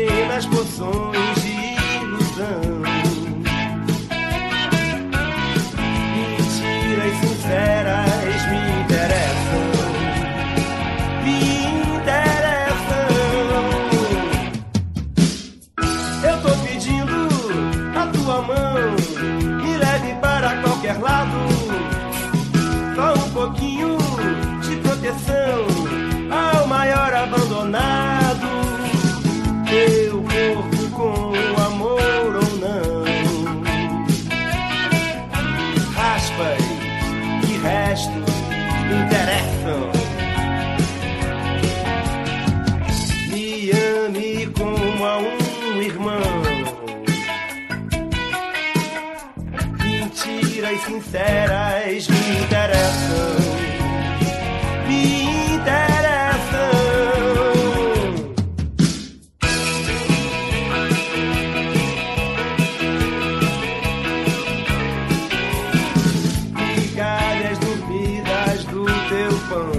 pequenas porções de ilusão. Mentiras sinceras me interessam, me interessam. Eu tô pedindo a tua mão, me leve para qualquer lado. Só um pouquinho de proteção ao maior abandonado. Teu corpo com amor ou não. Raspas e restos interessam. Me ame como a um irmão. Mentiras sinceras me interessam. Me interessam. Migalhas dormidas do teu pão.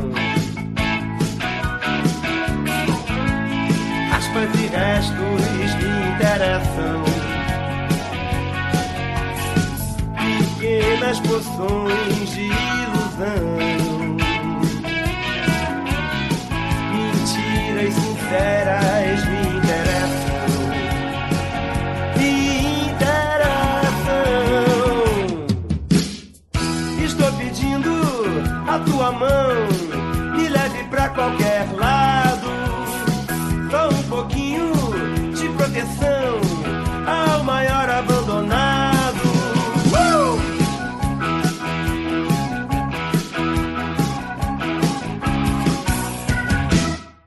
Aspas e restos me interessam. Pequenas porções de ilusão. Mentiras sinceras me interessam. Me interessam. Estou pedindo a tua mão,